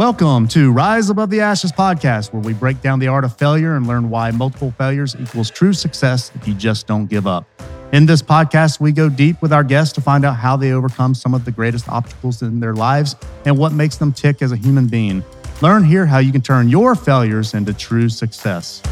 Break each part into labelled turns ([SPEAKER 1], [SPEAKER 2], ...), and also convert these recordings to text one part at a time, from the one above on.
[SPEAKER 1] Welcome to Rise Above the Ashes podcast, where we break down the art of failure and learn why multiple failures equals true success if you just don't give up. In this podcast, we go deep with our guests to find out how they overcome some of the greatest obstacles in their lives and what makes them tick as a human being. Learn here how you can turn your failures into true success.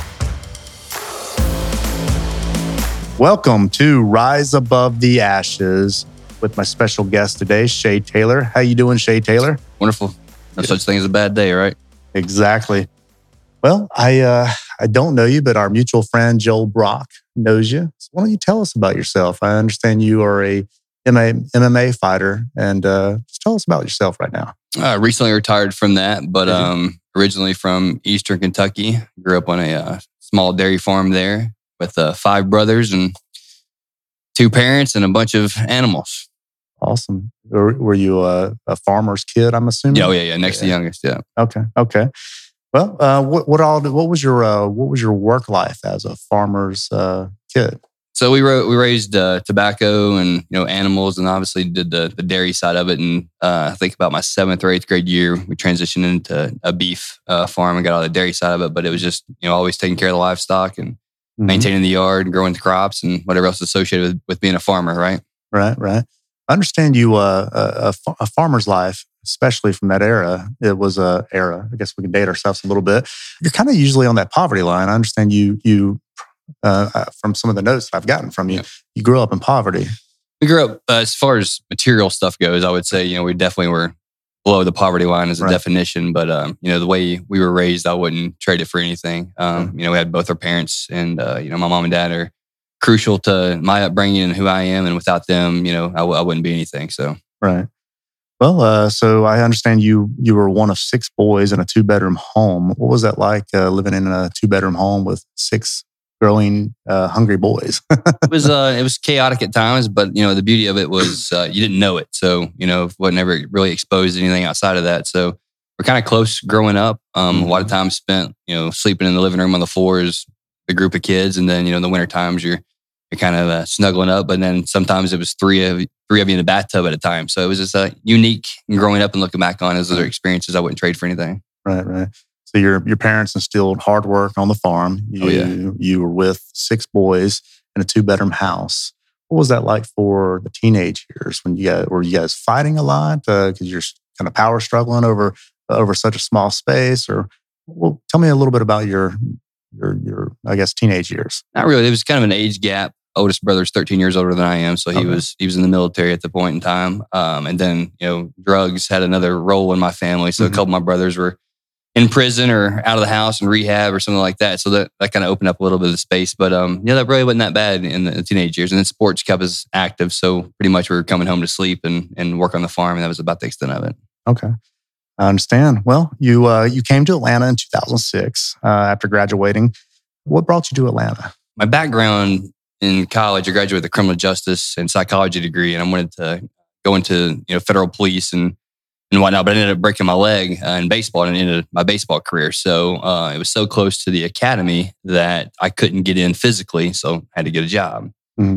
[SPEAKER 1] Welcome to Rise Above the Ashes with my special guest today, Shay Taylor. How you doing, Shay Taylor?
[SPEAKER 2] Wonderful. No such thing as a bad day, right?
[SPEAKER 1] Exactly. Well, I don't know you, but our mutual friend Joel Brock knows you. So why don't you tell us about yourself? I understand you are a MMA fighter, and just tell us about yourself right now.
[SPEAKER 2] Recently retired from that, but originally from Eastern Kentucky. Grew up on a small dairy farm there with 5 brothers and 2 parents and a bunch of animals.
[SPEAKER 1] Awesome. Were you a farmer's kid, I'm assuming?
[SPEAKER 2] Yeah. Next to youngest, yeah.
[SPEAKER 1] Okay. Well, what was your work life as a farmer's kid?
[SPEAKER 2] So we raised tobacco and animals, and obviously did the dairy side of it. And I think about my 7th or 8th grade year, we transitioned into a beef farm and got out of the dairy side of it. But it was just always taking care of the livestock and maintaining the yard and growing the crops and whatever else associated with being a farmer, right?
[SPEAKER 1] Right. I understand you a farmer's life, especially from that era. It was a era. I guess we can date ourselves a little bit. You're kind of usually on that poverty line. I understand you from some of the notes I've gotten from you. Yeah. You grew up in poverty.
[SPEAKER 2] We grew up as far as material stuff goes. I would say we definitely were below the poverty line as a definition. But the way we were raised, I wouldn't trade it for anything. We had both our parents, and my mom and dad are crucial to my upbringing and who I am. And without them, I wouldn't be anything. So
[SPEAKER 1] right. Well, so I understand you were one of 6 boys in a 2-bedroom home. What was that like living in a 2-bedroom home with 6 growing hungry boys?
[SPEAKER 2] It was chaotic at times, but the beauty of it was you didn't know it. So wasn't ever really exposed to anything outside of that. So we're kind of close growing up. A lot of time spent sleeping in the living room on the floors, a group of kids, and then in the winter times you're kind of snuggling up. But then sometimes it was three of you in the bathtub at a time. So it was just unique. Growing up and looking back on as other experiences, I wouldn't trade for anything.
[SPEAKER 1] Right. So your parents instilled hard work on the farm. You were with 6 boys in a 2-bedroom house. What was that like for the teenage years? Were you guys fighting a lot because you're kind of power struggling over such a small space? Or tell me a little bit about your I guess teenage years.
[SPEAKER 2] Not really. There was kind of an age gap. Oldest brother's 13 years older than I am, so he was in the military at the point in time. And then drugs had another role in my family. So a couple of my brothers were in prison or out of the house in rehab or something like that. So that kind of opened up a little bit of space. But that really wasn't that bad in the teenage years. And then sports kept us active. So pretty much we were coming home to sleep and work on the farm, and that was about the extent of it.
[SPEAKER 1] Okay. I understand. Well, you came to Atlanta in 2006 after graduating. What brought you to Atlanta?
[SPEAKER 2] My background in college, I graduated with a criminal justice and psychology degree, and I wanted to go into federal police and whatnot. But I ended up breaking my leg in baseball and ended my baseball career. So it was so close to the academy that I couldn't get in physically, so I had to get a job.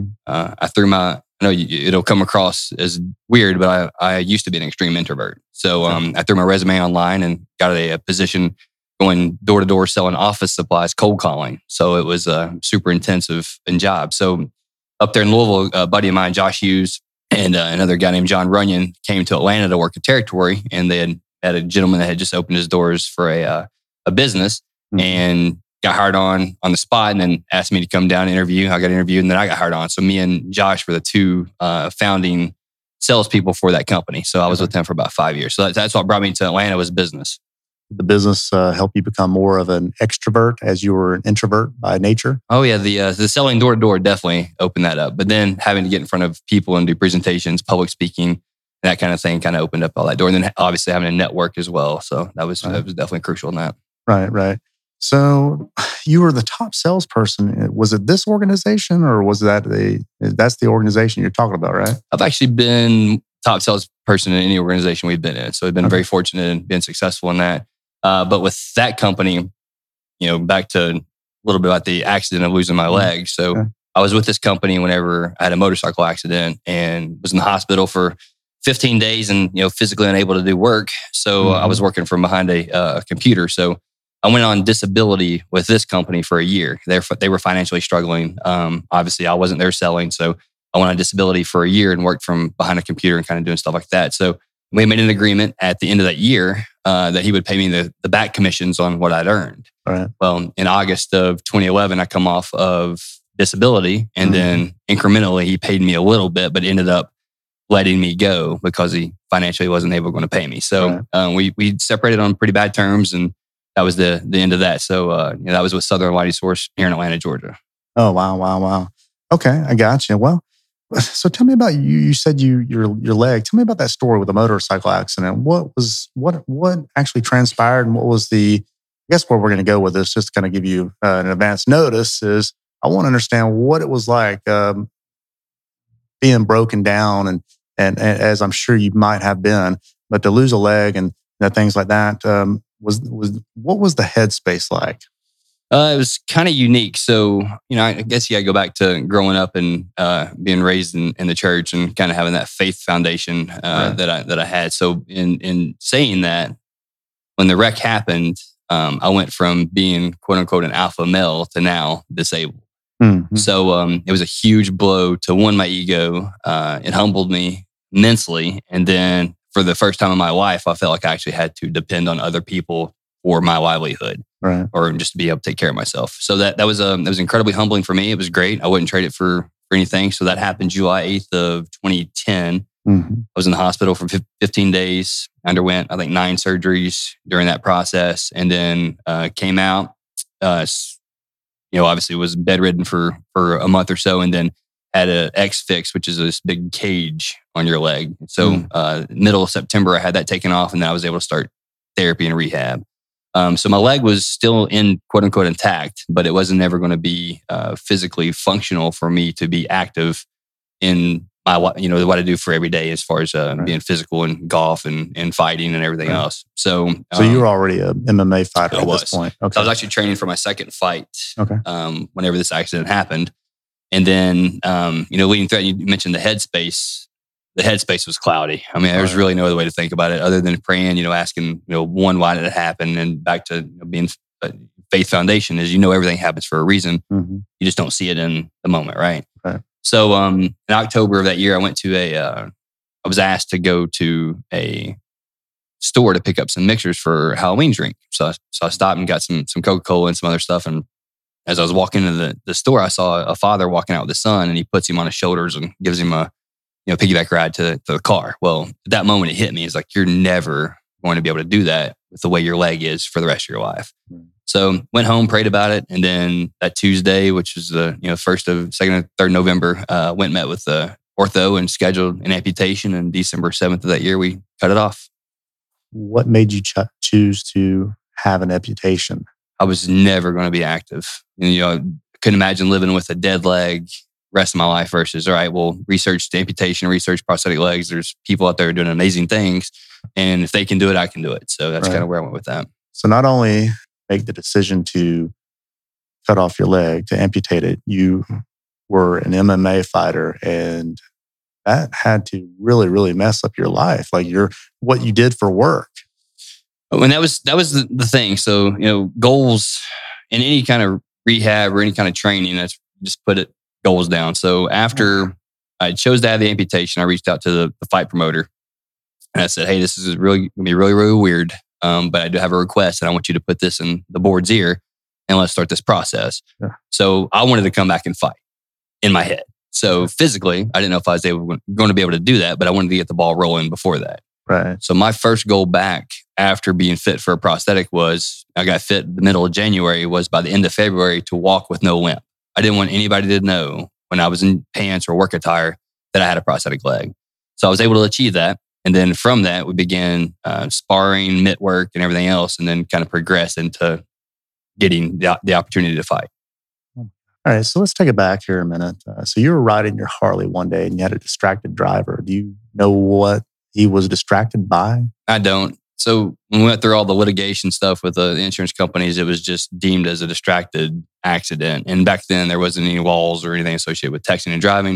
[SPEAKER 2] I know it'll come across as weird, but I used to be an extreme introvert. So I threw my resume online and got a position going door to door selling office supplies, cold calling. So it was super intensive job. So up there in Louisville, a buddy of mine, Josh Hughes, and another guy named John Runyon came to Atlanta to work a territory, and they had a gentleman that had just opened his doors for a business and got hired on the spot, and then asked me to come down and interview. I got interviewed, and then I got hired on. So me and Josh were the 2 founding salespeople for that company. So I was with them for about 5 years. So that's what brought me to Atlanta, was business.
[SPEAKER 1] Did the business help you become more of an extrovert as you were an introvert by nature?
[SPEAKER 2] Oh yeah, the selling door to door definitely opened that up. But then having to get in front of people and do presentations, public speaking, that kind of thing kind of opened up all that door. And then obviously having a network as well. So that was definitely crucial in that.
[SPEAKER 1] Right. So you were the top salesperson. Was it this organization, or was that's the organization you're talking about, right?
[SPEAKER 2] I've actually been top salesperson in any organization we've been in. So we've been very fortunate and been successful in that. But with that company, back to a little bit about the accident of losing my leg. So I was with this company whenever I had a motorcycle accident and was in the hospital for 15 days and, physically unable to do work. So I was working from behind a computer. So I went on disability with this company for a year. They were financially struggling. Obviously, I wasn't there selling. So I went on disability for a year and worked from behind a computer and kind of doing stuff like that. So we made an agreement at the end of that year that he would pay me the back commissions on what I'd earned.
[SPEAKER 1] Right.
[SPEAKER 2] Well, in August of 2011, I come off of disability, and then incrementally he paid me a little bit, but ended up letting me go because he financially wasn't able to pay me. So we separated on pretty bad terms, and that was the end of that. So that was with Southern Lighting Source here in Atlanta, Georgia.
[SPEAKER 1] Oh, wow. Okay, I got you. Well, so tell me about you. You said your leg. Tell me about that story with the motorcycle accident. What actually transpired, and what was I guess where we're going to go with this, just to kind of give you an advance notice, is I want to understand what it was like being broken down and as I'm sure you might have been, but to lose a leg and things like that, what was the headspace like?
[SPEAKER 2] It was kind of unique. So, I guess I go back to growing up and being raised in the church and kind of having that faith foundation that I had. So in saying that, when the wreck happened, I went from being quote unquote an alpha male to now disabled. Mm-hmm. So it was a huge blow to my ego. It humbled me immensely. And then for the first time in my life, I felt like I actually had to depend on other people for my livelihood, or just to be able to take care of myself. So that was incredibly humbling for me. It was great. I wouldn't trade it for anything. So that happened July 8th of 2010. Mm-hmm. I was in the hospital for 15 days. I underwent, I think, 9 surgeries during that process, and then came out. Obviously was bedridden for a month or so, and then had a X-Fix, which is this big cage on your leg. So middle of September, I had that taken off, and then I was able to start therapy and rehab. So my leg was still in quote unquote intact, but it wasn't ever going to be physically functional for me to be active in my, what I do for every day as far as being physical and golf and fighting and everything else. So
[SPEAKER 1] you were already a MMA fighter at this point.
[SPEAKER 2] Okay. So I was actually training for my second fight. Okay. Whenever this accident happened, and then leading through, you mentioned the headspace. The headspace was cloudy. I mean, there's really no other way to think about it other than praying, asking, why did it happen? And back to being faith foundation is, everything happens for a reason. Mm-hmm. You just don't see it in the moment, right? Right. So in October of that year, I was asked to go to a store to pick up some mixers for Halloween drink. So I stopped and got some Coca-Cola and some other stuff. And as I was walking into the store, I saw a father walking out with his son, and he puts him on his shoulders and gives him a piggyback ride to the car. Well, at that moment, it hit me. It's like, you're never going to be able to do that with the way your leg is for the rest of your life. Mm. So went home, prayed about it. And then that Tuesday, which was the 2nd or 3rd November, went and met with the ortho and scheduled an amputation. And December 7th of that year, we cut it off.
[SPEAKER 1] What made you choose to have an amputation?
[SPEAKER 2] I was never going to be active. I couldn't imagine living with a dead leg rest of my life versus, all right, well, research the amputation, research prosthetic legs. There's people out there doing amazing things. And if they can do it, I can do it. So that's kind of where I went with that.
[SPEAKER 1] So not only make the decision to cut off your leg, to amputate it, you were an MMA fighter, and that had to really, really mess up your life. Like what you did for work.
[SPEAKER 2] And that was the thing. So, goals in any kind of rehab or any kind of training, that's just put it goals down. So after I chose to have the amputation, I reached out to the fight promoter, and I said, "Hey, this is really going to be really, really weird. But I do have a request, and I want you to put this in the board's ear, and let's start this process." Yeah. So I wanted to come back and fight in my head. So physically, I didn't know if I was going to be able to do that, but I wanted to get the ball rolling before that.
[SPEAKER 1] Right.
[SPEAKER 2] So my first goal back after being fit for a prosthetic was, I got fit the middle of January, was by the end of February to walk with no limp. I didn't want anybody to know when I was in pants or work attire that I had a prosthetic leg. So I was able to achieve that. And then from that, we began sparring, mitt work, and everything else, and then kind of progressed into getting the opportunity to fight.
[SPEAKER 1] All right, so let's take it back here a minute. So you were riding your Harley one day and you had a distracted driver. Do you know what he was distracted by?
[SPEAKER 2] I don't. So when we went through all the litigation stuff with the insurance companies, it was just deemed as a distracted accident. And back then, there wasn't any laws or anything associated with texting and driving.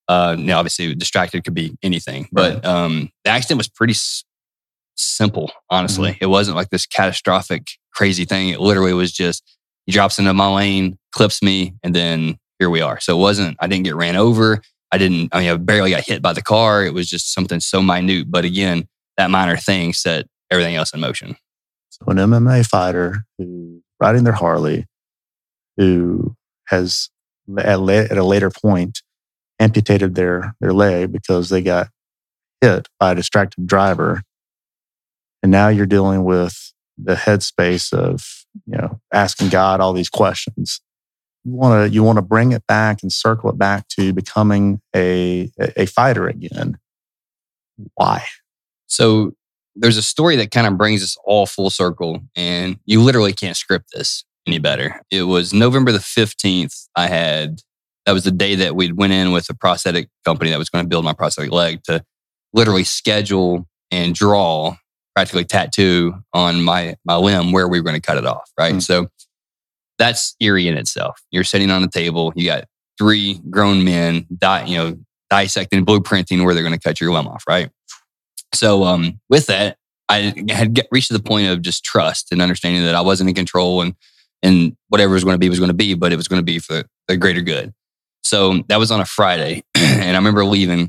[SPEAKER 2] Now, obviously, distracted could be anything, but the accident was pretty simple, honestly. Mm-hmm. It wasn't like this catastrophic, crazy thing. It literally was just, he drops into my lane, clips me, and then here we are. So it wasn't, I didn't get ran over. I barely got hit by the car. It was just something so minute. But again, that minor thing set everything else in motion.
[SPEAKER 1] So an MMA fighter who riding their Harley, who has at a later point amputated their leg because they got hit by a distracted driver. And now you're dealing with the headspace of, asking God all these questions. You want to bring it back and circle it back to becoming a fighter again. Why?
[SPEAKER 2] So there's a story that kind of brings us all full circle, and you literally can't script this any better. It was November the 15th. That was the day that we went in with a prosthetic company that was going to build my prosthetic leg to literally schedule and draw, practically tattoo on my limb where we were going to cut it off, right? Mm-hmm. So that's eerie in itself. You're sitting on the table, you got 3 grown men dissecting, blueprinting where they're going to cut your limb off, right? So with that, I had reached the point of just trust and understanding that I wasn't in control, and whatever was going to be, but it was going to be for the greater good. So that was on a Friday, and I remember leaving.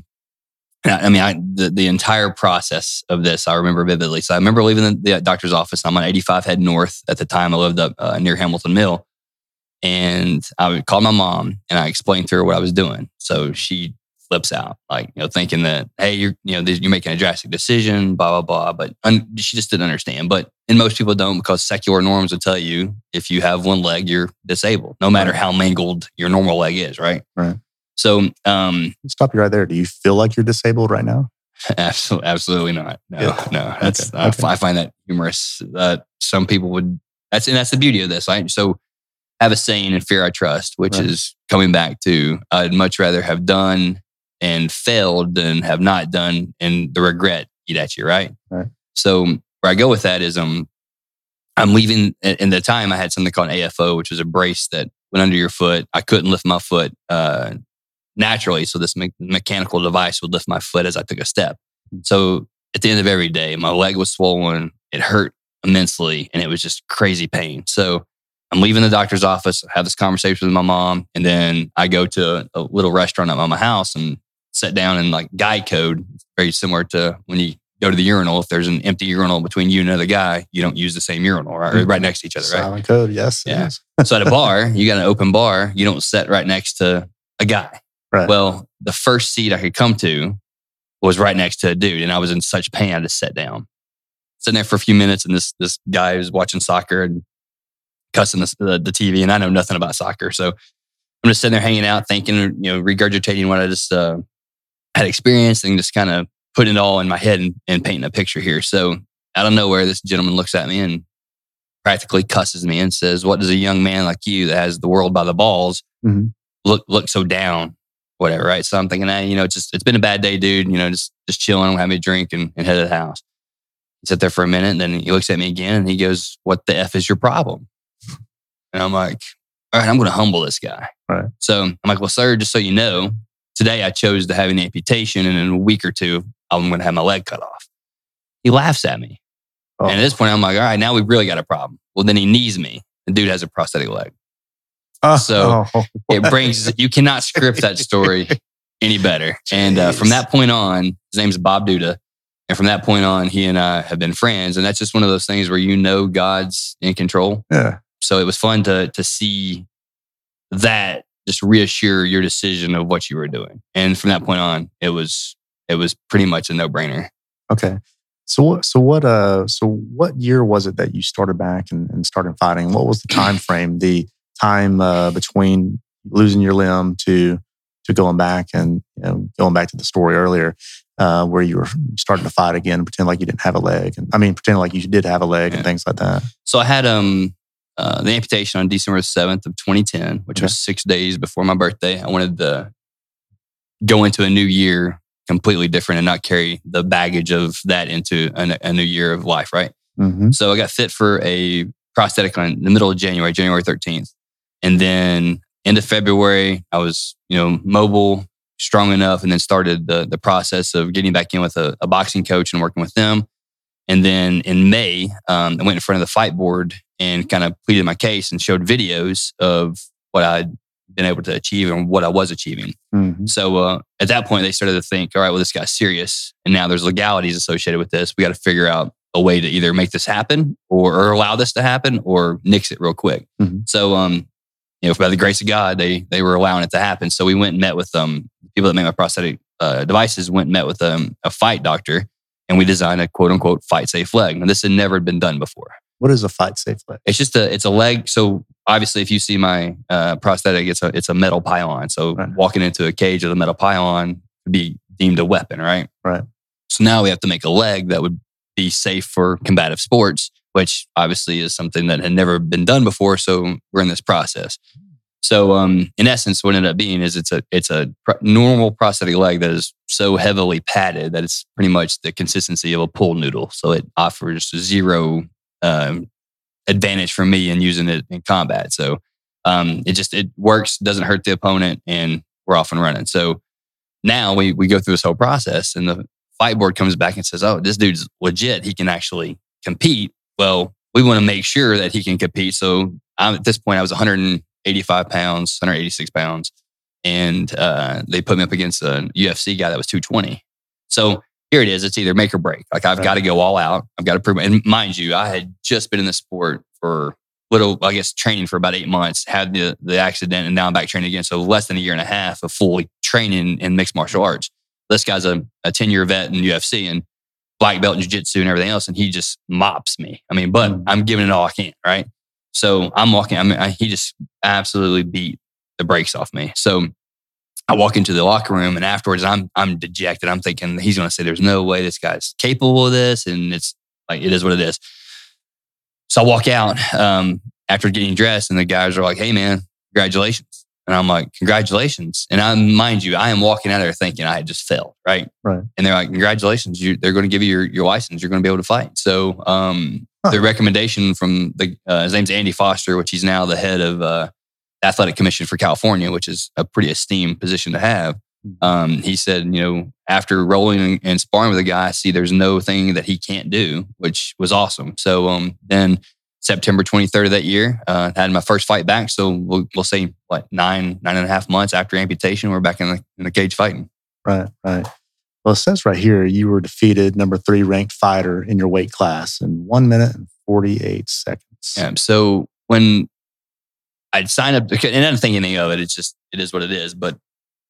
[SPEAKER 2] The entire process of this, I remember vividly. So I remember leaving the doctor's office. I'm on 85 head north at the time. I lived up near Hamilton Mill. And I would call my mom and I explained to her what I was doing. So she flips out, thinking that, hey, you're making a drastic decision, blah, blah, blah. But she just didn't understand. And most people don't, because secular norms will tell you if you have one leg, you're disabled, no matter how mangled your normal leg is, right?
[SPEAKER 1] Right.
[SPEAKER 2] So,
[SPEAKER 1] stop you right there. Do you feel like you're disabled right now?
[SPEAKER 2] Absolutely not. No. That's
[SPEAKER 1] okay.
[SPEAKER 2] I find that humorous. Some people would. That's the beauty of this, right? So, have a saying, "In fear I trust," which is coming back to I'd much rather have done and failed than have not done, and the regret eat at you, right?
[SPEAKER 1] Right.
[SPEAKER 2] So, where I go with that is, I'm leaving. In the time, I had something called an AFO, which was a brace that went under your foot. I couldn't lift my foot naturally, so this mechanical device would lift my foot as I took a step. So at the end of every day, my leg was swollen. It hurt immensely, and it was just crazy pain. So I'm leaving the doctor's office, have this conversation with my mom, and then I go to a little restaurant at my house and sit down and guide code, very similar to when you go to the urinal. If there's an empty urinal between you and another guy, you don't use the same urinal, right? Or right next to each other, right?
[SPEAKER 1] Silent code, yes.
[SPEAKER 2] Yeah. So at a bar, you got an open bar, you don't sit right next to a guy.
[SPEAKER 1] Right.
[SPEAKER 2] Well, the first seat I could come to was right next to a dude, and I was in such pain I just sat down. Sitting there for a few minutes, and this guy was watching soccer and cussing the TV, and I know nothing about soccer. So I'm just sitting there hanging out, thinking, regurgitating what I just had experienced and just kind of putting it all in my head and painting a picture here. So out of nowhere, this gentleman looks at me and practically cusses me and says, "What does a young man like you that has the world by the balls look so down?" Whatever, right? So I'm thinking, it's been a bad day, dude. Just chilling, have me a drink and head to the house. He sat there for a minute, and then he looks at me again and he goes, "What the F is your problem?" And I'm like, all right, I'm going to humble this guy.
[SPEAKER 1] Right.
[SPEAKER 2] So I'm like, "Well, sir, just so you know, today I chose to have an amputation, and in a week or two, I'm going to have my leg cut off." He laughs at me. Oh. And at this point, I'm like, all right, now we've really got a problem. Well, then he knees me. The dude has a prosthetic leg. It brings, you cannot script that story any better. And from that point on, his name's Bob Duda. And from that point on, he and I have been friends. And that's just one of those things where God's in control.
[SPEAKER 1] Yeah.
[SPEAKER 2] So it was fun to see that just reassure your decision of what you were doing. And from that point on, it was pretty much a no-brainer.
[SPEAKER 1] Okay. So what year was it that you started back and started fighting? What was the time frame? The time between losing your limb to going back and going back to the story earlier, where you were starting to fight again, pretend like you didn't have a leg, pretend like you did have a leg and things like that.
[SPEAKER 2] So I had the amputation on December 7th of 2010, which was 6 days before my birthday. I wanted to go into a new year completely different and not carry the baggage of that into a new year of life, right?
[SPEAKER 1] Mm-hmm.
[SPEAKER 2] So I got fit for a prosthetic in the middle of January 13th. And then end of February, I was, mobile, strong enough, and then started the process of getting back in with a boxing coach and working with them. And then in May, I went in front of the fight board and kind of pleaded my case and showed videos of what I'd been able to achieve and what I was achieving.
[SPEAKER 1] Mm-hmm.
[SPEAKER 2] So at that point, they started to think, all right, well, this guy's serious. And now there's legalities associated with this. We got to figure out a way to either make this happen or allow this to happen or nix it real quick.
[SPEAKER 1] Mm-hmm.
[SPEAKER 2] So, by the grace of God, they were allowing it to happen. So we went and met with people that make my prosthetic devices, went and met with a fight doctor, and we designed a quote unquote fight safe leg. Now, this had never been done before.
[SPEAKER 1] What is a fight safe leg?
[SPEAKER 2] It's just it's a leg. So obviously, if you see my prosthetic, it's a metal pylon. So walking into a cage with a metal pylon would be deemed a weapon, right?
[SPEAKER 1] Right.
[SPEAKER 2] So now we have to make a leg that would be safe for combative sports, which obviously is something that had never been done before. So we're in this process. So in essence, what it ended up being is it's a normal prosthetic leg that is so heavily padded that it's pretty much the consistency of a pool noodle. So it offers zero advantage for me in using it in combat. So it works, doesn't hurt the opponent, and we're off and running. So now we go through this whole process, and the fight board comes back and says, "Oh, this dude's legit. He can actually compete." Well, we want to make sure that he can compete. So at this point, I was 185 pounds, 186 pounds, and they put me up against a UFC guy that was 220. So here it is. It's either make or break. Like I've got to go all out. I've got to prove it. And mind you, I had just been in the sport for training for about 8 months, had the accident, and now I'm back training again. So less than a year and a half of fully training in mixed martial arts. This guy's a 10-year vet in UFC and black belt in jiu-jitsu and everything else. And he just mops me. I mean, but I'm giving it all I can, right? So I'm walking, he just absolutely beat the brakes off me. So I walk into the locker room, and afterwards I'm dejected. I'm thinking he's going to say there's no way this guy's capable of this. And it's like, it is what it is. So I walk out after getting dressed, and the guys are like, "Hey man, congratulations." And I'm like, "Congratulations." And mind you, I am walking out of there thinking I had just failed, right?
[SPEAKER 1] Right.
[SPEAKER 2] And they're like, "Congratulations, they're going to give you your license. You're going to be able to fight." So the recommendation from his name's Andy Foster, which he's now the head of the Athletic Commission for California, which is a pretty esteemed position to have. He said, after rolling and sparring with a guy, I see there's no thing that he can't do, which was awesome. So then September 23rd of that year, had my first fight back. So we'll say nine and a half months after amputation, we're back in the cage fighting.
[SPEAKER 1] Right. Well, it says right here, you were defeated number 3 ranked fighter in your weight class in 1 minute and 48 seconds.
[SPEAKER 2] Yeah. So when I'd sign up, and I didn't think anything of it. It's just, it is what it is. But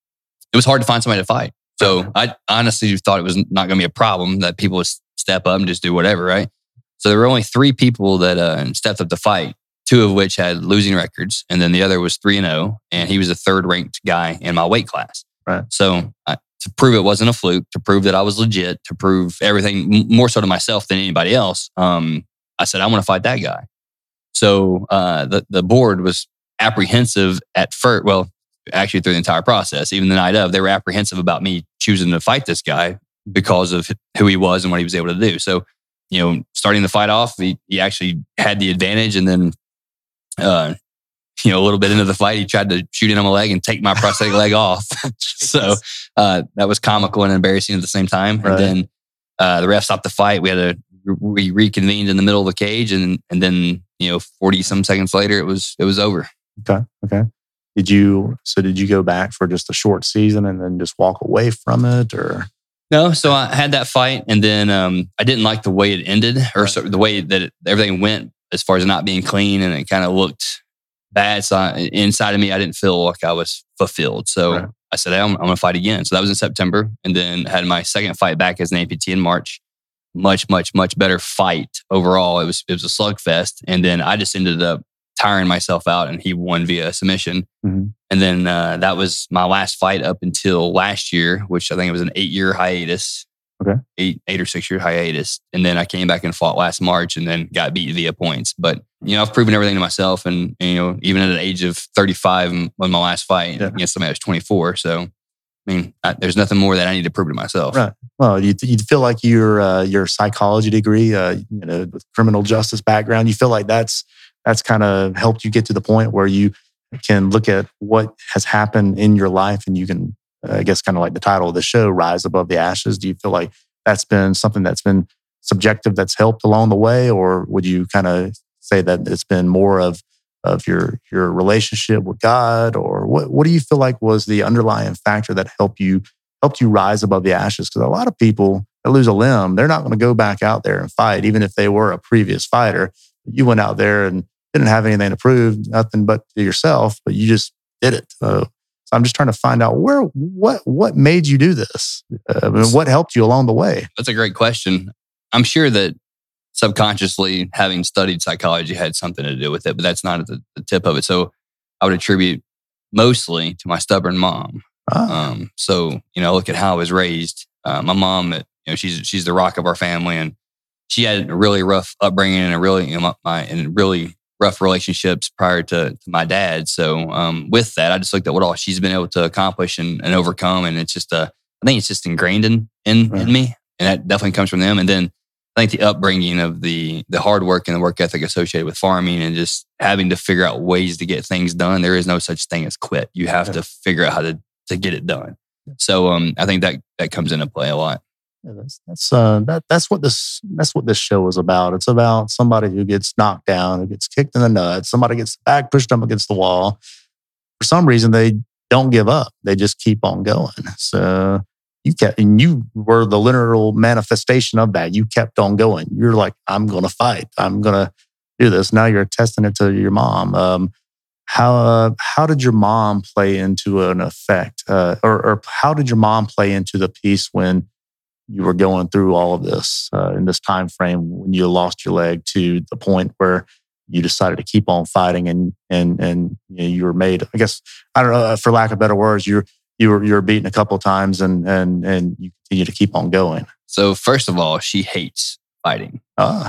[SPEAKER 2] it was hard to find somebody to fight. So I honestly thought it was not going to be a problem that people would step up and just do whatever, right? So there were only 3 people that stepped up to fight, 2 of which had losing records. And then the other was 3-0. And he was the 3rd ranked guy in my weight class.
[SPEAKER 1] Right.
[SPEAKER 2] So to prove it wasn't a fluke, to prove that I was legit, to prove everything more so to myself than anybody else, I said, I want to fight that guy. So the board was apprehensive at first. Well, actually through the entire process, even the night of, they were apprehensive about me choosing to fight this guy because of who he was and what he was able to do. So, starting the fight off, he actually had the advantage. And then, a little bit into the fight, he tried to shoot in on my leg and take my prosthetic leg off. So that was comical and embarrassing at the same time.
[SPEAKER 1] Right.
[SPEAKER 2] And then the ref stopped the fight. We reconvened in the middle of the cage, and then 40 some seconds later, it was over.
[SPEAKER 1] Okay. Did you go back for just a short season and then just walk away from it, or?
[SPEAKER 2] No, so I had that fight, and then I didn't like the way it ended, or the way that everything went as far as not being clean, and it kind of looked bad. So inside of me, I didn't feel like I was fulfilled. So
[SPEAKER 1] right.
[SPEAKER 2] I said, hey, I'm going to fight again. So that was in September, and then had my second fight back as an amputee in March. Much, much, much better fight overall. It was a slugfest, and then I just ended up tiring myself out, and he won via submission.
[SPEAKER 1] Mm-hmm.
[SPEAKER 2] And then that was my last fight up until last year, which I think it was an 8-year hiatus.
[SPEAKER 1] Okay.
[SPEAKER 2] 8 or 6 year hiatus. And then I came back and fought last March, and then got beat via points. But, I've proven everything to myself. And, even at the age of 35 when my last fight against somebody that was 24. So, there's nothing more that I need to prove to myself.
[SPEAKER 1] Right. Well, you feel like your psychology degree, with criminal justice background, you feel like that's kind of helped you get to the point where you can look at what has happened in your life, and you can I guess kind of like the title of the show, Rise Above the Ashes. Do you feel like that's been something that's been subjective that's helped along the way? Or would you kind of say that it's been more of your relationship with God? Or what do you feel like was the underlying factor that helped you rise above the ashes? Because a lot of people that lose a limb, they're not going to go back out there and fight, even if they were a previous fighter. You went out there and didn't have anything to prove, nothing but to yourself, but you just did it. So I'm just trying to find out what made you do this? What helped you along the way?
[SPEAKER 2] That's a great question. I'm sure that subconsciously having studied psychology had something to do with it, but that's not at the tip of it. So I would attribute mostly to my stubborn mom. So, look at how I was raised. My mom, she's the rock of our family, and she had a really rough upbringing and really rough relationships prior to my dad. So, with that, I just looked at what all she's been able to accomplish and overcome. And it's just, I think it's just ingrained in me, and that definitely comes from them. And then I think the upbringing of the hard work and the work ethic associated with farming and just having to figure out ways to get things done. There is no such thing as quit. You have to figure out how to get it done. So I think that comes into play a lot.
[SPEAKER 1] Yeah, that's what this show is about. It's about somebody who gets knocked down, who gets kicked in the nuts, somebody gets back pushed up against the wall. For some reason, they don't give up. They just keep on going. So you were the literal manifestation of that. You kept on going. You're like, I'm going to fight. I'm going to do this. Now you're testing it to your mom. How did your mom play into an effect? Or how did your mom play into the piece when you were going through all of this in this time frame when you lost your leg to the point where you decided to keep on fighting and you were made, I guess, I don't know, for lack of better words, you were beaten a couple of times and you continue to keep on going.
[SPEAKER 2] So first of all, she hates fighting.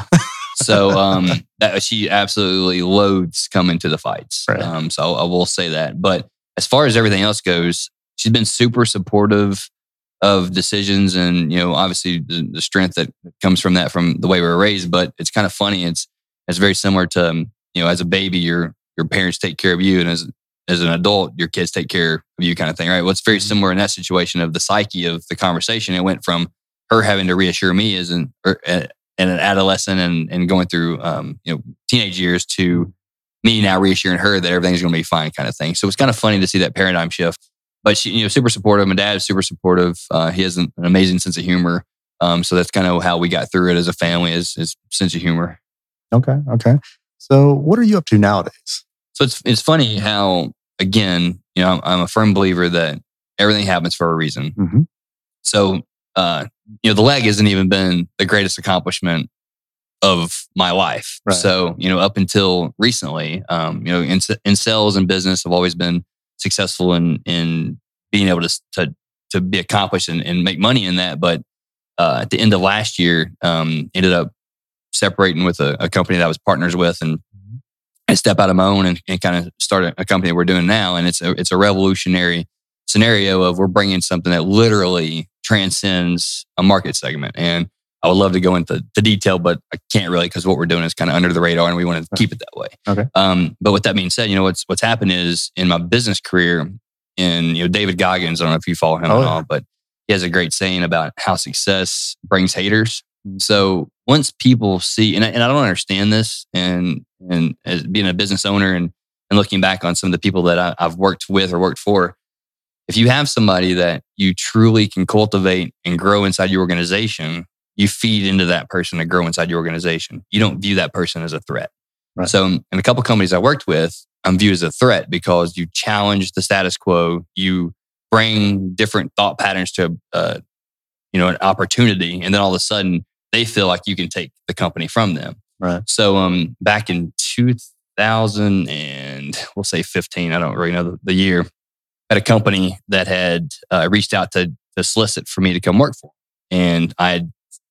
[SPEAKER 2] So she absolutely loathes coming to the fights. Right. So I will say that. But as far as everything else goes, she's been super supportive of decisions and, obviously the strength that comes from that, from the way we were raised. But it's kind of funny. It's very similar to, as a baby, your parents take care of you. And as an adult, your kids take care of you, kind of thing, right? Well, it's very similar in that situation of the psyche of the conversation. It went from her having to reassure me as an adolescent and going through, teenage years to me now reassuring her that everything's going to be fine, kind of thing. So it's kind of funny to see that paradigm shift. But she, super supportive. My dad is super supportive. He has an amazing sense of humor. So that's kind of how we got through it as a family, is sense of humor.
[SPEAKER 1] Okay. So what are you up to nowadays?
[SPEAKER 2] So it's funny how, again, I'm a firm believer that everything happens for a reason.
[SPEAKER 1] Mm-hmm.
[SPEAKER 2] So, the leg hasn't even been the greatest accomplishment of my life. Right. So, up until recently, in sales and business, I've always been successful in being able to be accomplished and make money in that. But at the end of last year, ended up separating with a company that I was partners with, and I step out of my own and kind of start a company that we're doing now. And it's a revolutionary scenario of we're bringing something that literally transcends a market segment. And I would love to go into the detail, but I can't really, because what we're doing is kind of under the radar and we want to keep it that way.
[SPEAKER 1] Okay.
[SPEAKER 2] But with that being said, what's happened is in my business career, and David Goggins, I don't know if you follow him at all, but he has a great saying about how success brings haters. So once people see, and I don't understand this, and as being a business owner and looking back on some of the people that I've worked with or worked for, if you have somebody that you truly can cultivate and grow inside your organization, you feed into that person to grow inside your organization. You don't view that person as a threat.
[SPEAKER 1] Right.
[SPEAKER 2] So in a couple of companies I worked with, I'm viewed as a threat because you challenge the status quo. You bring different thought patterns to an opportunity, and then all of a sudden they feel like you can take the company from them.
[SPEAKER 1] Right.
[SPEAKER 2] So back in 2000 and we'll say 15, I don't really know the year, I had a company that had reached out to solicit for me to come work for, and I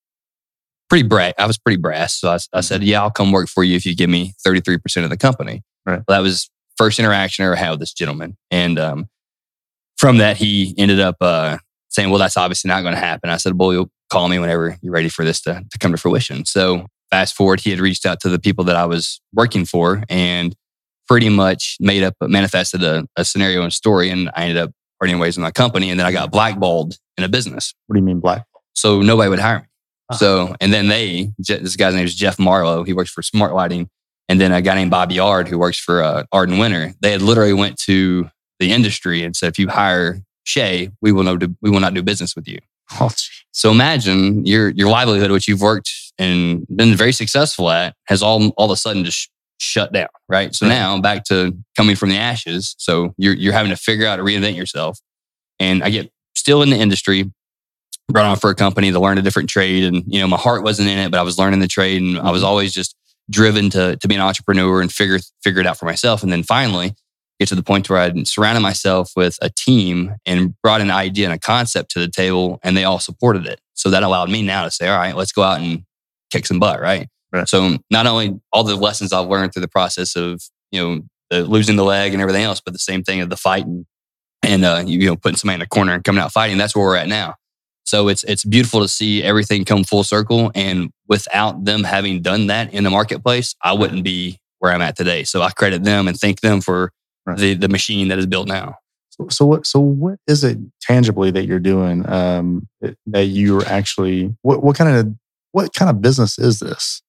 [SPEAKER 2] was pretty brass. So I said, yeah, I'll come work for you if you give me 33% of the company.
[SPEAKER 1] Right.
[SPEAKER 2] Well, that was first interaction I ever had with this gentleman. And from that, he ended up saying, well, that's obviously not going to happen. I said, well, you'll call me whenever you're ready for this to come to fruition. So fast forward, he had reached out to the people that I was working for and pretty much manifested a scenario and story. And I ended up parting ways in my company. And then I got blackballed in a business.
[SPEAKER 1] What do you mean blackballed?
[SPEAKER 2] So nobody would hire me. So, and then this guy's name is Jeff Marlowe. He works for Smart Lighting. And then a guy named Bobby Ard, who works for Ard & Winter. They had literally went to the industry and said, if you hire Shay, we will not do business with you.
[SPEAKER 1] Oh, geez.
[SPEAKER 2] So imagine your livelihood, which you've worked and been very successful at, has all of a sudden just shut down, right? So now back to coming from the ashes. So you're having to figure out to reinvent yourself. And I get still in the industry, brought on for a company to learn a different trade. And, my heart wasn't in it, but I was learning the trade. And I was always just driven to be an entrepreneur and figure it out for myself. And then finally get to the point where I'd surrounded myself with a team and brought an idea and a concept to the table, and they all supported it. So that allowed me now to say, all right, let's go out and kick some butt, right? So not only all the lessons I've learned through the process of, the losing the leg and everything else, but the same thing of the fight and putting somebody in a corner and coming out fighting. That's where we're at now. So it's beautiful to see everything come full circle. And without them having done that in the marketplace, I wouldn't be where I'm at today. So I credit them and thank them for the machine that is built now.
[SPEAKER 1] So what is it tangibly that you're doing? That you're actually what kind of business is this?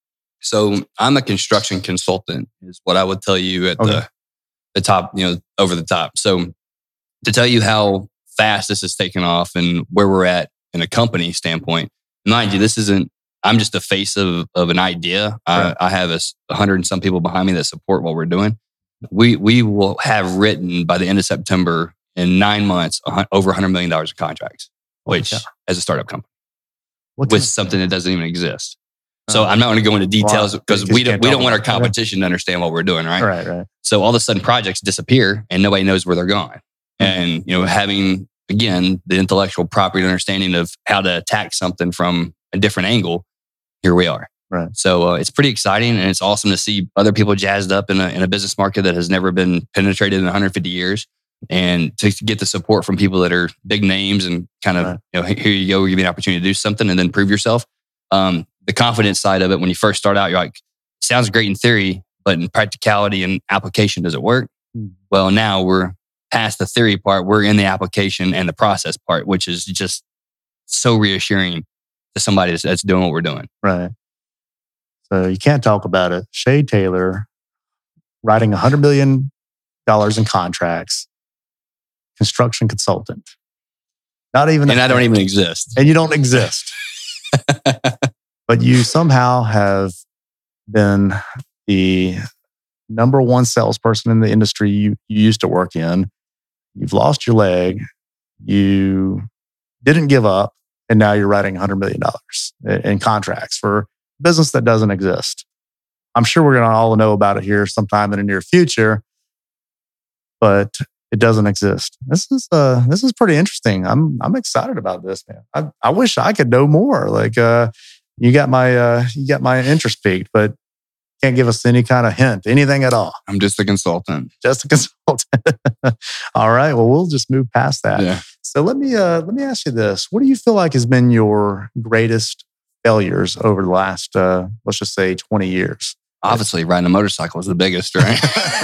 [SPEAKER 2] So I'm a construction consultant, is what I would tell you at the top, over the top. So to tell you how fast this has taken off and where we're at in a company standpoint, mind you, I'm just the face of an idea. Right. I have 100 and some people behind me that support what we're doing. We will have written by the end of September in 9 months over $100 million of contracts, which as a startup company with something that doesn't even exist. So I'm not going to go into details because we don't want our competition to understand what we're doing, right?
[SPEAKER 1] Right.
[SPEAKER 2] So all of a sudden projects disappear and nobody knows where they're going. And, having, again, the intellectual property understanding of how to attack something from a different angle, here we are.
[SPEAKER 1] Right.
[SPEAKER 2] So it's pretty exciting, and it's awesome to see other people jazzed up in a business market that has never been penetrated in 150 years. And to get the support from people that are big names and kind of, here you go, we'll give you an opportunity to do something and then prove yourself. The confidence side of it, when you first start out, you're like, sounds great in theory, but in practicality and application, does it work? Well, now we're past the theory part. We're in the application and the process part, which is just so reassuring to somebody that's doing what we're doing.
[SPEAKER 1] Right. So you can't talk about it. Shay Taylor writing $100 million in contracts, construction consultant. Not even,
[SPEAKER 2] and I don't even exist.
[SPEAKER 1] And you don't exist. But you somehow have been the number one salesperson in the industry you used to work in. You've lost your leg. You didn't give up. And now you're writing $100 million in contracts for a business that doesn't exist. I'm sure we're going to all know about it here sometime in the near future, but it doesn't exist. This is pretty interesting. I'm excited about this, man. I wish I could know more. Like you got my interest peaked, but can't give us any kind of hint, anything at all.
[SPEAKER 2] I'm just a consultant.
[SPEAKER 1] Just a consultant. All right. Well, we'll just move past that.
[SPEAKER 2] Yeah.
[SPEAKER 1] So let me ask you this: what do you feel like has been your greatest failures over the last, let's just say, 20 years?
[SPEAKER 2] Obviously, riding a motorcycle is the biggest, right?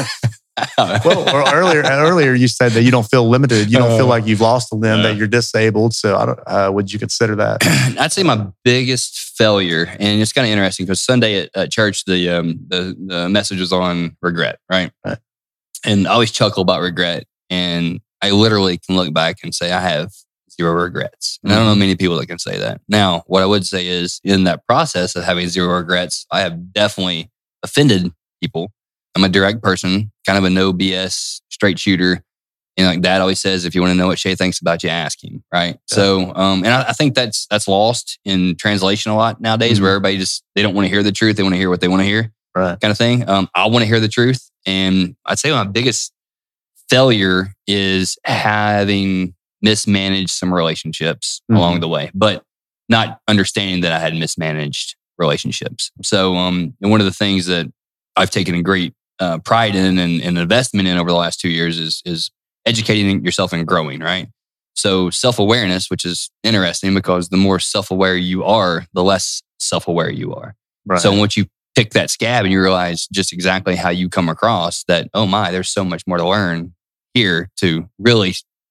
[SPEAKER 1] Well, or earlier you said that you don't feel limited. You don't feel like you've lost a limb, that you're disabled. So, would you consider that?
[SPEAKER 2] I'd say my biggest failure, and it's kind of interesting because Sunday at church, the message was on regret, right? And I always chuckle about regret, and I literally can look back and say I have zero regrets. And I don't know many people that can say that. Now, what I would say is in that process of having zero regrets, I have definitely offended people. I'm a direct person, kind of a no BS straight shooter. Like Dad always says, if you want to know what Shay thinks about you, ask him, right? Yeah. So, and I think that's lost in translation a lot nowadays, where everybody they don't want to hear the truth. They want to hear what they want to hear,
[SPEAKER 1] right?
[SPEAKER 2] Kind of thing. I want to hear the truth. And I'd say my biggest failure is having mismanaged some relationships along the way, but not understanding that I had mismanaged relationships. So, and one of the things that I've taken a great pride in and investment in over the last 2 years is educating yourself and growing, right? So self-awareness, which is interesting because the more self-aware you are, the less self-aware you are.
[SPEAKER 1] Right.
[SPEAKER 2] So once you pick that scab and you realize just exactly how you come across that, oh my, there's so much more to learn here to really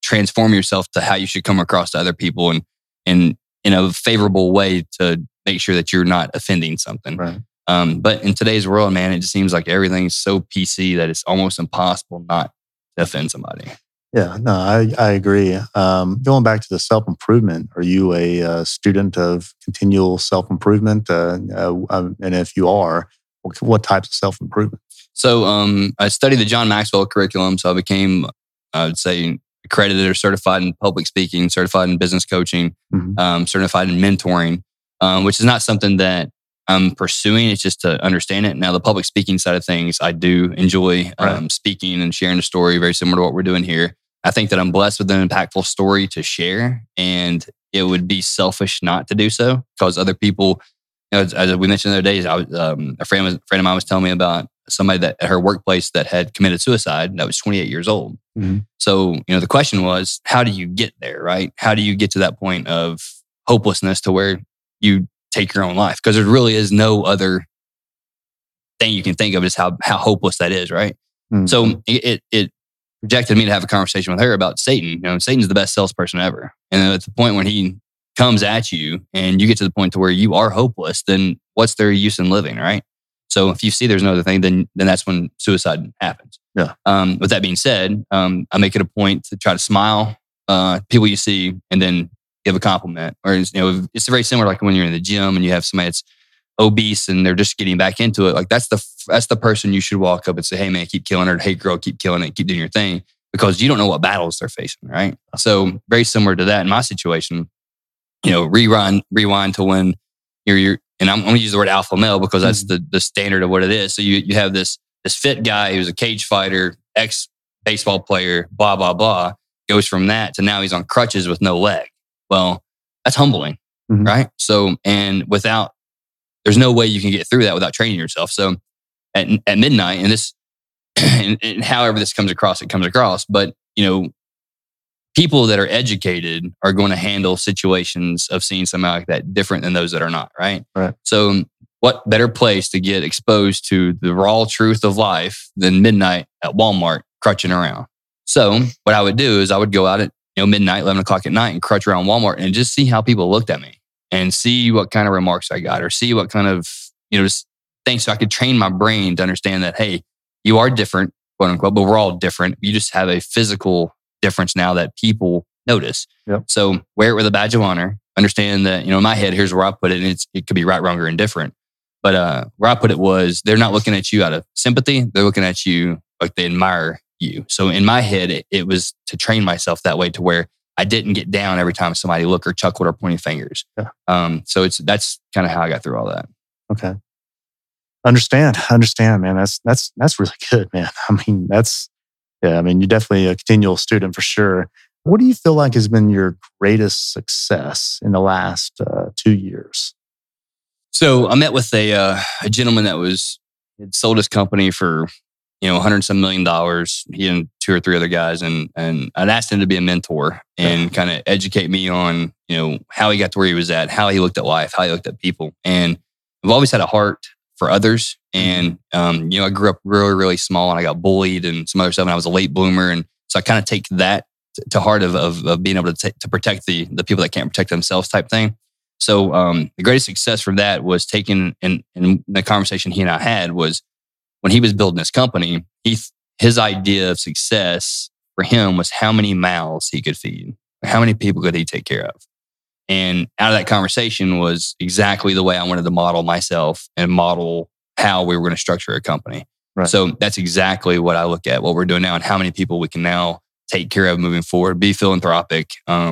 [SPEAKER 2] transform yourself to how you should come across to other people and in a favorable way to make sure that you're not offending something.
[SPEAKER 1] Right.
[SPEAKER 2] But in today's world, man, it just seems like everything's so PC that it's almost impossible not to offend somebody.
[SPEAKER 1] Yeah, no, I agree. Going back to the self-improvement, are you a student of continual self-improvement? And if you are, what types of self-improvement?
[SPEAKER 2] So I studied the John Maxwell curriculum. So I became, I would say, accredited or certified in public speaking, certified in business coaching, certified in mentoring, which is not something that I'm pursuing. It's just to understand it. Now, the public speaking side of things, I do enjoy speaking and sharing a story, very similar to what we're doing here. I think that I'm blessed with an impactful story to share, and it would be selfish not to do so because other people, as we mentioned the other days, I was, a friend of mine was telling me about somebody that at her workplace that had committed suicide that was 28 years old. Mm-hmm. So, the question was, how do you get there, right? How do you get to that point of hopelessness to where you take your own life? Because there really is no other thing you can think of as how hopeless that is, right? Mm-hmm. So it projected me to have a conversation with her about Satan. Satan's the best salesperson ever. And at the point when he comes at you and you get to the point to where you are hopeless, then what's their use in living, right? So if you see there's no other thing, then that's when suicide happens.
[SPEAKER 1] Yeah.
[SPEAKER 2] With that being said, I make it a point to try to smile people you see and then give a compliment. Or it's very similar like when you're in the gym and you have somebody that's obese and they're just getting back into it. Like that's the person you should walk up and say, "Hey man, keep killing it." "Hey girl, keep killing it. Keep doing your thing," because you don't know what battles they're facing, right? So very similar to that in my situation. Rewind to when you're and I'm going to use the word alpha male because that's the standard of what it is. So you have this fit guy who's a cage fighter, ex-baseball player, blah, blah, blah, goes from that to now he's on crutches with no leg. Well, that's humbling, right? So, and there's no way you can get through that without training yourself. So at midnight, and this, and however this comes across, it comes across, but, people that are educated are going to handle situations of seeing somebody like that different than those that are not, right?
[SPEAKER 1] Right.
[SPEAKER 2] So what better place to get exposed to the raw truth of life than midnight at Walmart crutching around? So what I would do is I would go out at midnight, 11 o'clock at night and crutch around Walmart and just see how people looked at me and see what kind of remarks I got or see what kind of, just things so I could train my brain to understand that, hey, you are different, quote unquote, but we're all different. You just have a physical difference now that people notice.
[SPEAKER 1] Yep.
[SPEAKER 2] So wear it with a badge of honor. Understand that, in my head, here's where I put it. And it could be right, wrong, or indifferent. But where I put it was they're not looking at you out of sympathy. They're looking at you like they admire you. So in my head, it was to train myself that way to where I didn't get down every time somebody looked or chuckled or pointing fingers.
[SPEAKER 1] Yeah.
[SPEAKER 2] So that's kind of how I got through all that.
[SPEAKER 1] Okay. Understand, man. That's really good, man. You're definitely a continual student for sure. What do you feel like has been your greatest success in the last 2 years?
[SPEAKER 2] So I met with a gentleman that had sold his company for $100-some million. He and 2 or 3 other guys, and I'd asked him to be a mentor and kind of educate me on how he got to where he was at, how he looked at life, how he looked at people. And I've always had a heart for others. And, I grew up really, really small and I got bullied and some other stuff. And I was a late bloomer. And so I kind of take that to heart of being able to protect the people that can't protect themselves type thing. So the greatest success from that was taking, in the conversation he and I had was when he was building his company, his idea of success for him was how many mouths he could feed, how many people could he take care of. And out of that conversation was exactly the way I wanted to model myself and model how we were going to structure a company.
[SPEAKER 1] Right.
[SPEAKER 2] So that's exactly what I look at, what we're doing now and how many people we can now take care of moving forward, be philanthropic.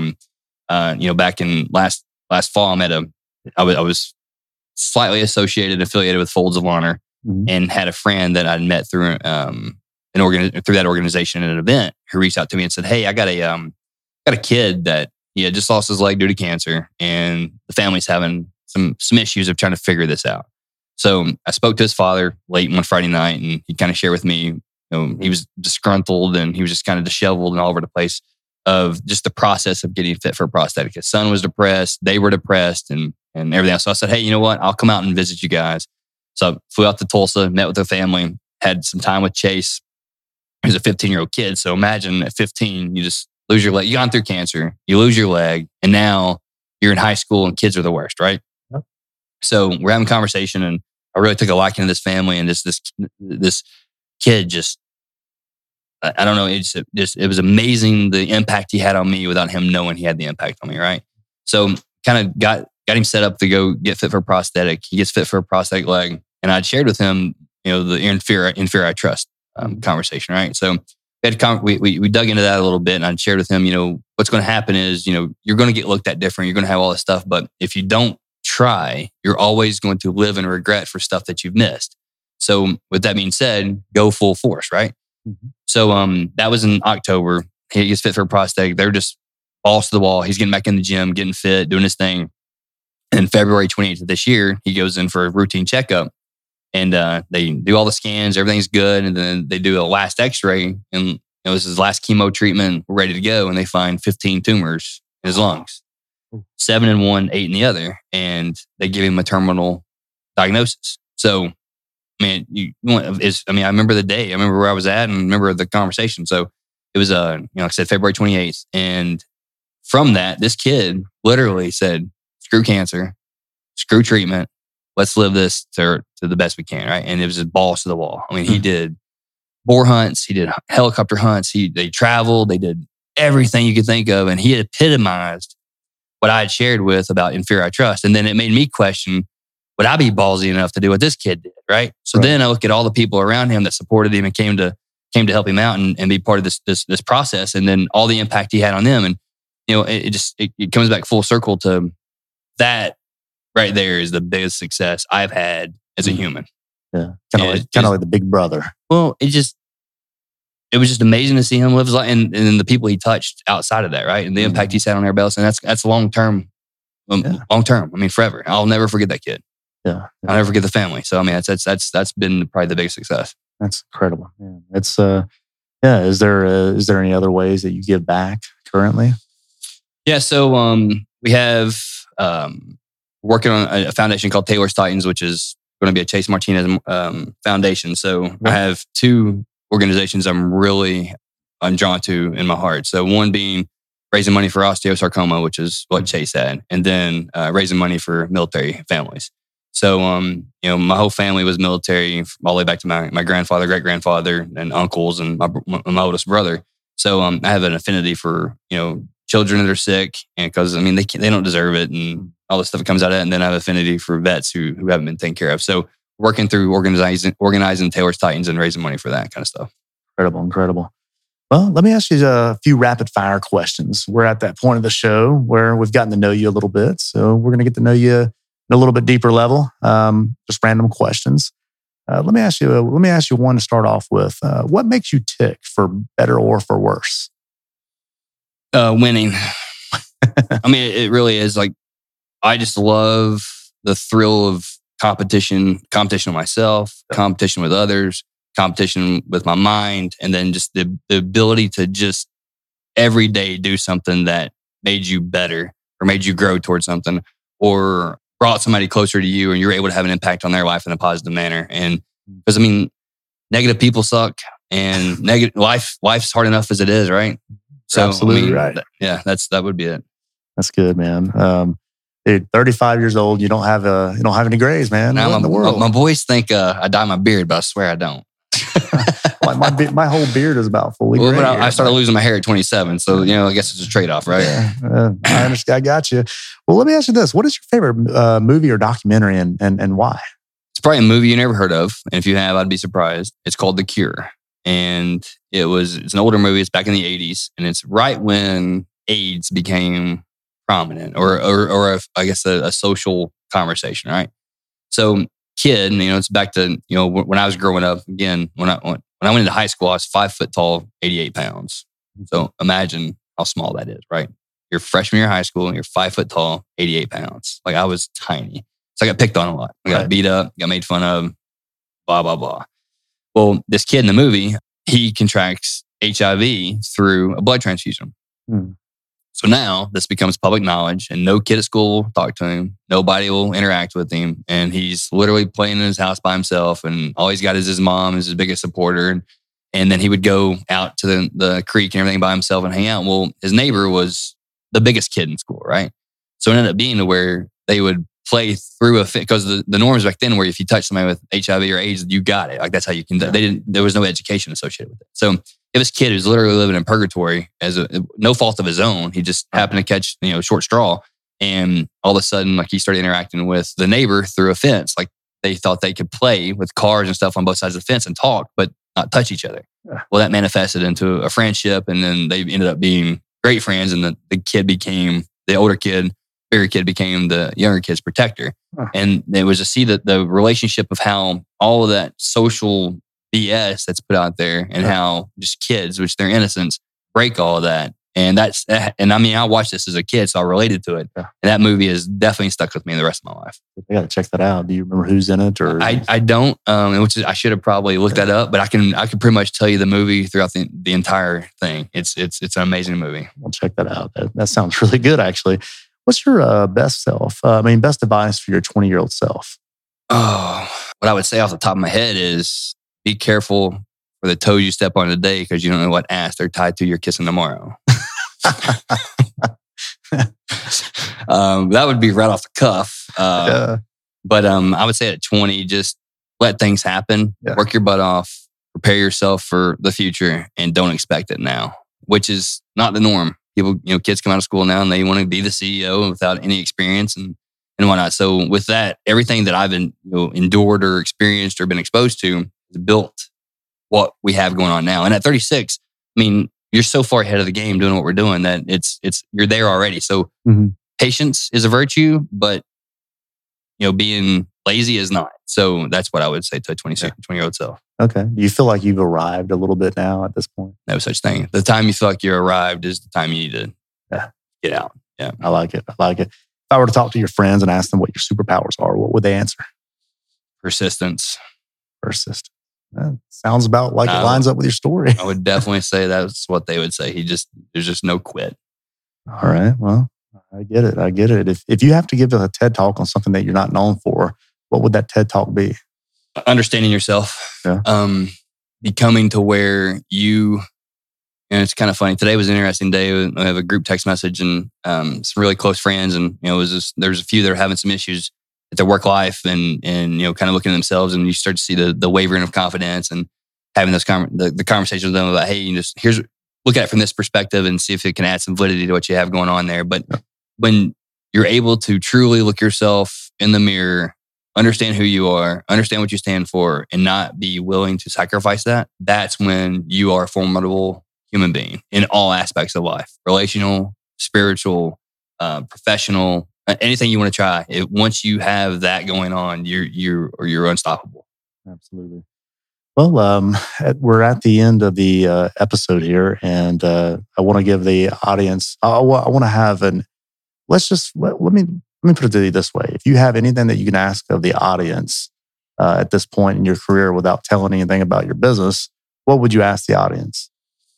[SPEAKER 2] Back in last fall, I was slightly affiliated with Folds of Honor and had a friend that I'd met through through that organization at an event who reached out to me and said, "Hey, I got a kid that he had just lost his leg due to cancer, and the family's having some issues of trying to figure this out." So I spoke to his father late one Friday night, and he kind of shared with me, he was disgruntled and he was just kind of disheveled and all over the place of just the process of getting fit for a prosthetic. His son was depressed, they were depressed, and everything else. So I said, "Hey, you know what? I'll come out and visit you guys." So I flew out to Tulsa, met with the family, had some time with Chase. He was a 15-year-old kid. So imagine at 15, you just lose your leg. You gone through cancer, you lose your leg, and now you're in high school and kids are the worst, right?
[SPEAKER 1] Yep.
[SPEAKER 2] So we're having a conversation, and I really took a liking to this family, and this kid just, I don't know, it was amazing the impact he had on me without him knowing he had the impact on me, right? So kind of got him set up to go get fit for a prosthetic. He gets fit for a prosthetic leg, and I'd shared with him, the in fear I trust conversation, right? So we dug into that a little bit, and I shared with him, what's going to happen is, you're going to get looked at different. You're going to have all this stuff, but if you don't try, you're always going to live in regret for stuff that you've missed. So with that being said, go full force, right? Mm-hmm. So that was in October. He gets fit for a prosthetic. They're just balls to the wall. He's getting back in the gym, getting fit, doing his thing. And February 28th of this year, he goes in for a routine checkup. And they do all the scans, everything's good. And then they do a last x-ray. And it was his last chemo treatment. We're ready to go. And they find 15 tumors in his lungs. 7 in one, 8 in the other. And they give him a terminal diagnosis. So, I remember the day. I remember where I was at and remember the conversation. So it was, like I said, February 28th. And from that, this kid literally said, screw cancer, screw treatment. Let's live this to the best we can, right? And it was just balls to the wall. I mean, he did boar hunts, he did helicopter hunts, they traveled, they did everything you could think of, and he epitomized what I had shared with about In Fear I Trust. And then it made me question, would I be ballsy enough to do what this kid did, right? So then I look at all the people around him that supported him and came to help him out and be part of this process, and then all the impact he had on them. And it comes back full circle to that. Right there is the biggest success I've had as a human.
[SPEAKER 1] Yeah. Kind of like the big brother.
[SPEAKER 2] Well, it was just amazing to see him live his life and the people he touched outside of that, right? And the impact he's had on everybody else. And that's long term. Long term. I mean, forever. I'll never forget that kid.
[SPEAKER 1] Yeah.
[SPEAKER 2] I'll never forget the family. So I mean, that's been probably the biggest success.
[SPEAKER 1] That's incredible. Yeah. It's Is there any other ways that you give back currently?
[SPEAKER 2] Yeah. So we have working on a foundation called Taylor's Titans, which is going to be a Chase Martinez foundation. So I have 2 organizations I'm drawn to in my heart. So one being raising money for osteosarcoma, which is what Chase had, and then raising money for military families. So, my whole family was military all the way back to my grandfather, great grandfather, and uncles, and my oldest brother. So I have an affinity for children that are sick, and because they don't deserve it, and all the stuff that comes out of it. And then I have affinity for vets who haven't been taken care of. So working through organizing Taylor's Titans and raising money for that kind of stuff.
[SPEAKER 1] Incredible. Well, let me ask you a few rapid fire questions. We're at that point of the show where we've gotten to know you a little bit. So we're going to get to know you at a little bit deeper level. Just random questions. Let me ask you one to start off with. What makes you tick, for better or for worse?
[SPEAKER 2] Winning. It really is. Like, I just love the thrill of competition with myself, competition with others, competition with my mind, and then just the ability to just every day do something that made you better or made you grow towards something or brought somebody closer to you, and you're able to have an impact on their life in a positive manner. And because negative people suck, and life's hard enough as it is, right? So
[SPEAKER 1] absolutely right.
[SPEAKER 2] That would be it.
[SPEAKER 1] That's good, man. Dude, 35 years old, you don't have any grays, man.
[SPEAKER 2] Now in the world? My boys think I dye my beard, but I swear I don't.
[SPEAKER 1] my whole beard is about fully gray.
[SPEAKER 2] I started losing my hair at 27, so I guess it's a trade-off, right?
[SPEAKER 1] Yeah, I understand. I got you. Well, let me ask you this: what is your favorite movie or documentary, and why?
[SPEAKER 2] It's probably a movie you never heard of, and if you have, I'd be surprised. It's called The Cure, and it's an older movie. It's back in the 80s, and it's right when AIDS became prominent, or I guess a social conversation, right? So, kid, it's back to when I was growing up. Again, when I went into high school, I was 5 foot tall, 88 pounds. So imagine how small that is, right? You're freshman year of high school, and you're 5 foot tall, 88 pounds. Like, I was tiny, so I got picked on a lot. I got beat up, got made fun of, blah blah blah. Well, this kid in the movie, he contracts HIV through a blood transfusion. So now this becomes public knowledge, and no kid at school will talk to him. Nobody will interact with him. And he's literally playing in his house by himself. And all he's got is his mom as his biggest supporter. And then he would go out to the creek and everything by himself and hang out. Well, his neighbor was the biggest kid in school, right? So it ended up being to where they would play through because the norms back then were if you touch somebody with HIV or AIDS, you got it. Like that's how you can. There was no education associated with it. So if this kid who's literally living in purgatory as no fault of his own, he just happened to catch short straw, and all of a sudden like he started interacting with the neighbor through a fence. Like they thought they could play with cars and stuff on both sides of the fence and talk, but not touch each other. Yeah. Well, that manifested into a friendship, and then they ended up being great friends. And the kid became the older kid, bigger kid became the younger kid's protector. Huh. And it was to see that the relationship of how all of that social BS that's put out there and how just kids, which their innocence, break all of that. And I watched this as a kid, so I related to it. Yeah. And that movie has definitely stuck with me the rest of my life.
[SPEAKER 1] I got to check that out. Do you remember who's in it? Or
[SPEAKER 2] I don't, I should have probably looked that up, but I can pretty much tell you the movie throughout the entire thing. It's an amazing movie.
[SPEAKER 1] I'll check that out. That sounds really good, actually. What's your best advice for your 20-year-old self?
[SPEAKER 2] Oh, what I would say off the top of my head is be careful for the toes you step on today because you don't know what ass they're tied to you're kissing tomorrow. That would be right off the cuff. But I would say at 20, just let things happen. Yeah. Work your butt off. Prepare yourself for the future and don't expect it now, which is not the norm. People, kids come out of school now and they want to be the CEO without any experience and whatnot. So with that, everything that I've endured or experienced or been exposed to has built what we have going on now. And at 36, you're so far ahead of the game doing what we're doing that it's you're there already. So patience is a virtue, but being lazy is not. So that's what I would say to a 20-year-old self.
[SPEAKER 1] Okay. Do you feel like you've arrived a little bit now at this point?
[SPEAKER 2] No such thing. The time you feel like you're arrived is the time you need to get out. Yeah.
[SPEAKER 1] I like it. If I were to talk to your friends and ask them what your superpowers are, what would they answer?
[SPEAKER 2] Persistence.
[SPEAKER 1] That sounds about like it lines up with your story.
[SPEAKER 2] I would definitely say that's what they would say. There's just no quit.
[SPEAKER 1] All right. Well, I get it. If you have to give a TED Talk on something that you're not known for, what would that TED Talk be?
[SPEAKER 2] Understanding yourself. Yeah. Becoming to where and it's kind of funny. Today was an interesting day. I have a group text message and some really close friends. And, there's a few that are having some issues at their work life and kind of looking at themselves, and you start to see the wavering of confidence and having those the conversations with them about, hey, look at it from this perspective and see if it can add some validity to what you have going on there. But when you're able to truly look yourself in the mirror, understand who you are, understand what you stand for, and not be willing to sacrifice that, that's when you are a formidable human being in all aspects of life, relational, spiritual, professional, anything you want to try. Once you have that going on, you're unstoppable.
[SPEAKER 1] Absolutely. Well, we're at the end of the episode here, and I want to give the audience. I want to have let me put it this way: if you have anything that you can ask of the audience at this point in your career without telling anything about your business, what would you ask the audience?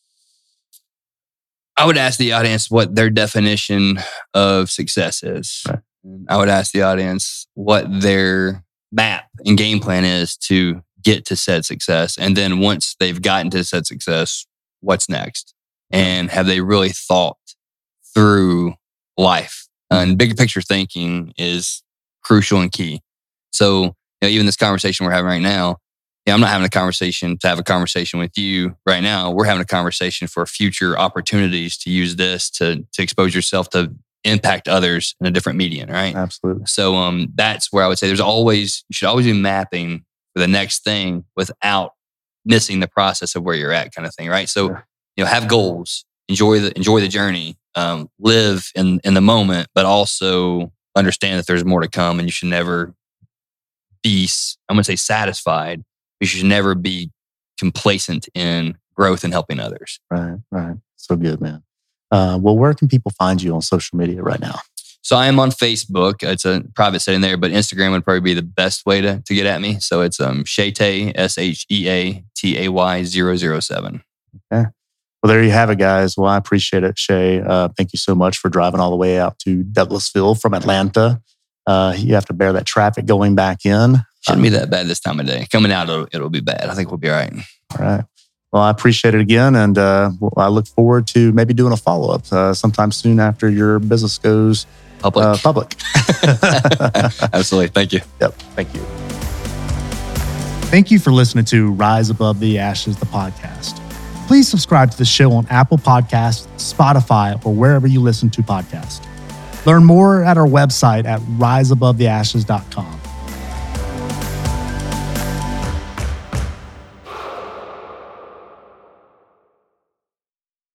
[SPEAKER 2] I would ask the audience what their definition of success is. Right. I would ask the audience what their map and game plan is to get to said success. And then once they've gotten to said success, what's next? And have they really thought through life? And big picture thinking is crucial and key. So even this conversation we're having right now, I'm not having a conversation to have a conversation with you right now. We're having a conversation for future opportunities to use this to expose yourself to impact others in a different medium, right?
[SPEAKER 1] Absolutely.
[SPEAKER 2] So that's where I would say you should always be mapping for the next thing without missing the process of where you're at, kind of thing, right? So have goals, enjoy the journey, live in the moment, but also understand that there's more to come, and you should never be, I'm going to say, satisfied. You should never be complacent in growth and helping others.
[SPEAKER 1] Right. So good, man. Well, where can people find you on social media right now?
[SPEAKER 2] So I am on Facebook. It's a private setting there, but Instagram would probably be the best way to get at me. So it's Sheatay, SHEATAY 007.
[SPEAKER 1] Okay. Well, there you have it, guys. Well, I appreciate it, Shay. Thank you so much for driving all the way out to Douglasville from Atlanta. You have to bear that traffic going back in.
[SPEAKER 2] Shouldn't be that bad this time of day. Coming out, it'll be bad. I think we'll be all right.
[SPEAKER 1] All right. Well, I appreciate it again. And I look forward to maybe doing a follow-up sometime soon after your business goes public.
[SPEAKER 2] Absolutely. Thank you.
[SPEAKER 1] Yep. Thank you.
[SPEAKER 3] Thank you for listening to Rise Above the Ashes, the podcast. Please subscribe to the show on Apple Podcasts, Spotify, or wherever you listen to podcasts. Learn more at our website at riseabovetheashes.com.